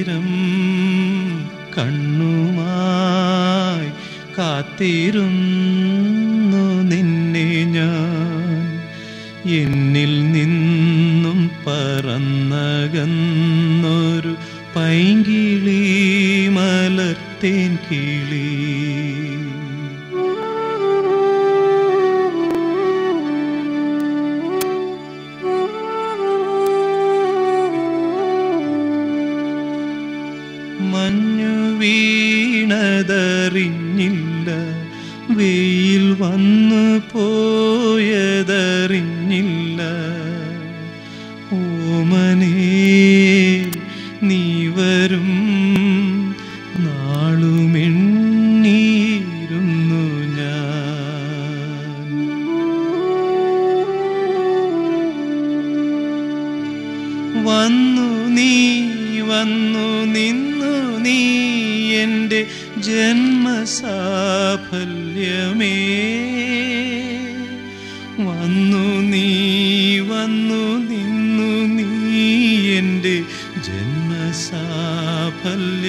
ആയിരം കണ്ണുമായി കാത്തിരുന്നു നിന്നെ ഞാൻ. എന്നിൽ നിന്നും പറന്നകന്നൊരു പൈങ്കിളി മലർത്തേൻ കിളി. മഞ്ഞു വീണതറിഞ്ഞില്ല, വെയിൽ വന്നു പോയതറിഞ്ഞില്ല. ഓമനേ നീ വരും നാളുമെണ്ണീരുന്നു ഞാൻ. വന്നു നീ വന്നു നിന്നു നീ എൻ്റെ ജന്മസാഫല്യമേ. വന്നു നീ നിന്നു നീ എൻ്റെ ജന്മസാഫല്യം.